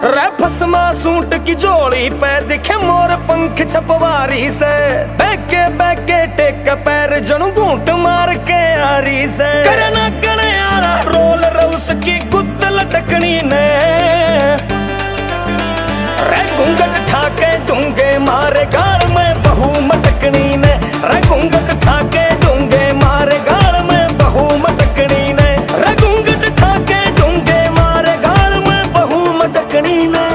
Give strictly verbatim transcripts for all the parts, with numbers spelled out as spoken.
रे फसमा सूट की जोड़ी पे दिखे मोर पंख छपवारी से, बैके बैके टेक पैर जनू घूंट मार के आरी से, करना कने आला रोल रउस की गुत्त लटकनी ने, रे घूंघट ठाके डूंगे मारे गाल में बहू मटकनी ने, रे घूंघट ठाके डूंगे मारे गाल में बहू मटकनी ने, रे घूंघट ठाके डूंगे मारे गाल में बहू मटकनी ने।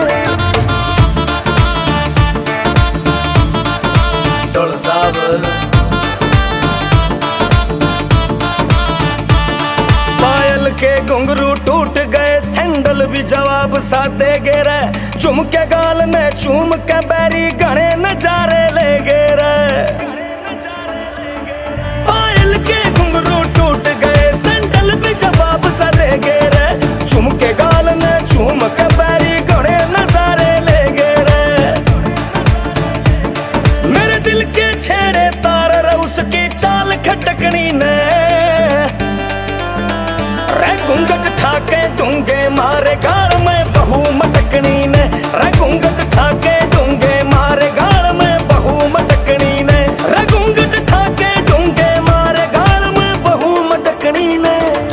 ढोल साहब पायल के घुंघरू टूट गए, सैंडल भी जवाब सा दे गे रे, चुम के गाल में चूम के बैरी घने नजारे ले गे रे। पायल के घुंघरू टूट गए, सैंडल भी जवाब सा दे गे रे, चुम के गाल में चूम के बैरी घने नजारे ले गे रे। मेरे दिल के छेड़े तार रउस की चाल खटकनी ने, रे घूंघट ठाके डूंगे मारे गाल में बहू मटकनी ने, रे घूंघट ठाके डूंगे मारे गाल में बहू मटकनी ने, रे घूंघट ठाके डूंगे मारे गाल में बहू मटकनी ने।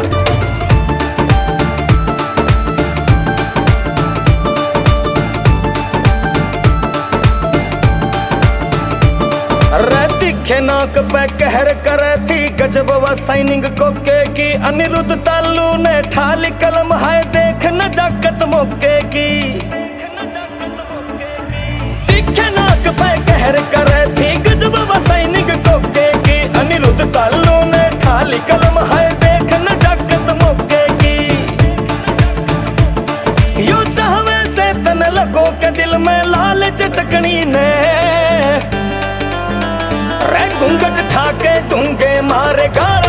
रे तीखे नाक पे कहर करे थी गजब व साइनिंग कोके की, अनिरुद्ध तालू ने ठाली कलम है देख न जाकत मौके की। तीखे नाक पे कहर करे थी गजब व साइनिंग कोके की, अनिरुद्ध तालू ने ठाली कलम है देख न जाकत मौके की। यो चाहवे से तन लगो के दिल में लाल चटकनी ने, रे घूंघट ठाके डूंगे मारे गाल